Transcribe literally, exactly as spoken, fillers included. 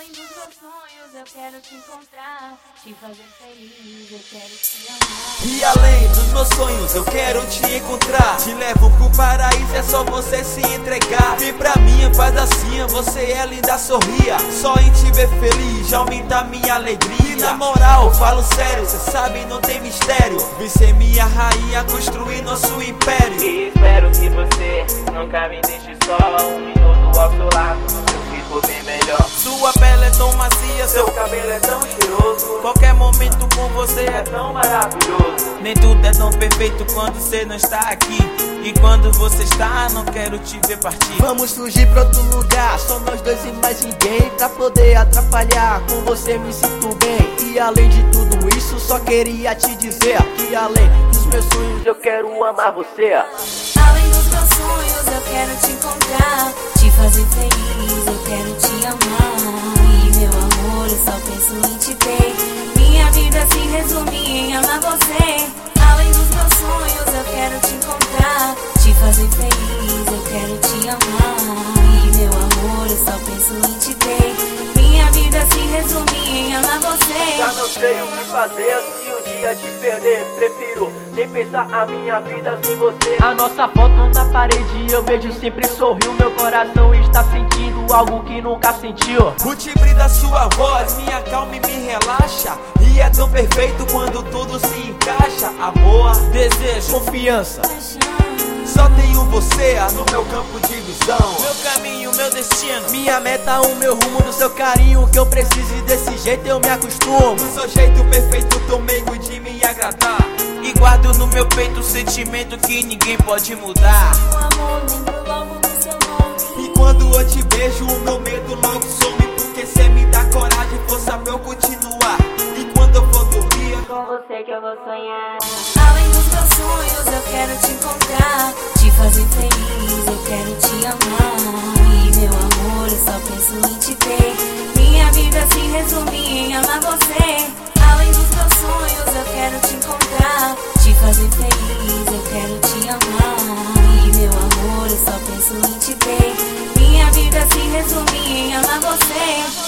Além dos meus sonhos, eu quero te encontrar, te fazer feliz, eu quero te amar. E além dos meus sonhos, eu quero te encontrar, te levo pro paraíso, é só você se entregar. Vem pra mim, faz assim, você é linda, sorria. Só em te ver feliz já aumenta minha alegria. E na moral, falo sério, cê sabe, não tem mistério. Vem ser minha rainha, construir nosso império. E espero que você nunca me deixe só. Um minuto ao seu lado, eu fico bem melhor. Sua pele é tão macia, Seu cabelo é tão cheiroso, qualquer momento com você é é tão maravilhoso. Nem tudo é tão perfeito quando você não está aqui. E quando você está, não quero te ver partir. Vamos fugir pra outro lugar, só nós dois e mais ninguém, pra poder atrapalhar, com você me sinto bem. E além de tudo isso, só queria te dizer que além dos meus sonhos, eu quero amar você. Além dos meus sonhos, eu quero te encontrar, te fazer feliz, eu quero te amar. E meu amor, eu só penso em te ter. Minha vida se resume em amar você. Além dos meus sonhos, eu quero te encontrar, te fazer feliz, eu quero te amar. E meu amor, eu só penso em te ter. Minha vida se resume em amar você. Já não sei o que fazer se um dia te perder. Prefiro nem pensar a minha vida sem você. A nossa foto na parede, eu vejo sempre sorriu. Meu coração está sentindo algo que nunca sentiu. O timbre da sua voz me acalma e me relaxa. E é tão perfeito quando tudo se encaixa. Amor, desejo, Confiança, só tenho você no meu campo de visão. meu caminho, meu destino, minha meta, o meu rumo, do seu carinho que eu preciso. E desse jeito eu me acostumo. Do seu jeito perfeito, tô meio de me agradar. E guardo no meu peito o sentimento que ninguém pode mudar. O amor, lembro logo do seu nome. E quando eu te beijo, o meu medo logo some. Porque cê me dá coragem e força pra eu continuar. E quando eu for dormir, Com você que eu vou sonhar. Além dos meus sonhos, eu quero te encontrar, te fazer feliz, eu quero te amar. E meu amor, eu só penso em te ter. Minha vida se resume em amar você. Além dos meus sonhos, eu quero te encontrar, te fazer feliz, eu quero te amar. E meu amor, eu só penso em te ter. Minha vida se resume em amar você.